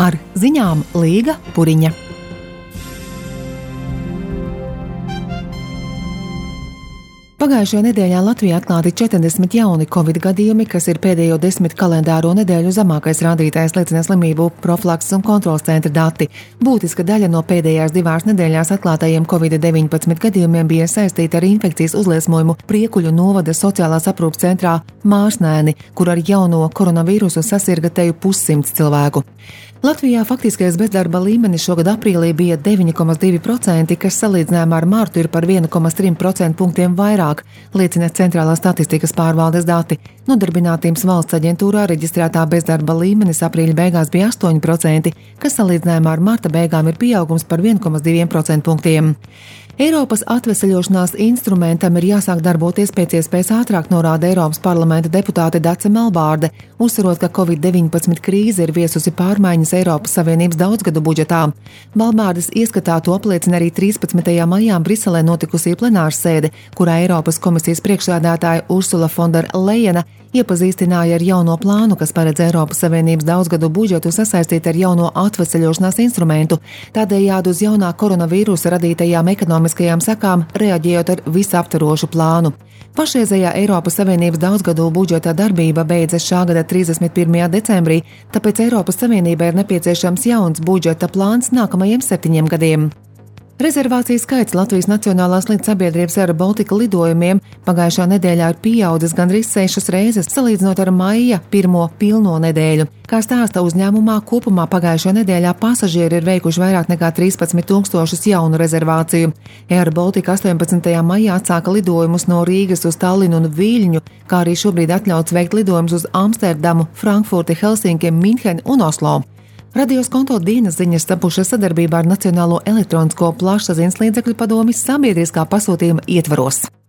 Ar ziņām Līga Puriņa. Pagājušajā nedēļā Latvijā atklāti 40 jauni covid gadījumi, kas ir pēdējo 10 kalendāro nedēļu zemākais rādītājs, liecina slimību profilakses un kontroles centra dati. Būtiska daļa no pēdējās 2 nedēļās atklātajiem covid-19 gadījumiem bija saistīta ar infekcijas uzliesmojumu Priekuļu novada sociālās aprūpes centrā Mārsnēni, kur ar jauno koronavīrusu sasirga teju 100 cilvēku. Latvijā faktiskais bezdarba līmenis šogad aprīlī bija 9,2%, kas salīdzinājumā ar martu ir par 1,3% punktiem vairāk, liecina Centrālās statistikas pārvaldes dati. Nodarbinātības valsts aģentūrā reģistrētā bezdarba līmenis aprīļa beigās bija 8%, kas salīdzinājumā ar marta beigām ir pieaugums par 1,2% punktiem. Eiropas atveseļošanās instrumentam ir jāsāk darboties pēc iespējas ātrāk, norāda Eiropas parlamenta deputāte Dace Melbārde, uzsverot, ka Covid-19 krīze ir viesusi pārmaiņas Eiropas Savienības daudzgadu budžetā. Melbārdes ieskatā to apliecina arī 13. maijā Briselē notikusī plenārsēde, kurā Eiropas komisijas priekšsēdētāja Ursula von der Leyena iepazīstināja ar jauno plānu, kas paredz Eiropas Savienības daudzgadu budžetu sasaistīt ar jauno atveseļošanās instrumentu, tādējādi uz jaunā koronavīrusa radītajām ekonomiskajām sekām reaģējot ar visaptvarošu plānu. Pašreizējā Eiropas Savienības daudzgadu budžeta darbība beidzas šā gada 31. decembrī, tāpēc Eiropas Savienībai ir nepieciešams jauns budžeta plāns nākamajiem 7 gadiem. Rezervāciju skaits Latvijas Nacionālās lidsabiedrības Air Baltica lidojumiem pagājušā nedēļā ir pieaudzis gandrīz 6 reizes, salīdzinot ar maija pirmo pilno nedēļu. Kā stāsta uzņēmumā, kopumā pagājušajā nedēļā pasažieri ir veikuši vairāk nekā 13,000 jaunu rezervāciju. Air Baltica 18. maijā atsāka lidojumus no Rīgas uz Tallinu un Viļņu, kā arī šobrīd atļauts veikt lidojumus uz Amsterdamu, Frankfurti, Helsinki, Minheni un Oslo. Radios konto dienas ziņas tapušas sadarbībā ar Nacionālo elektronisko plašsaziņas līdzekļu padomi sabiedriskā pasūtījuma ietvaros.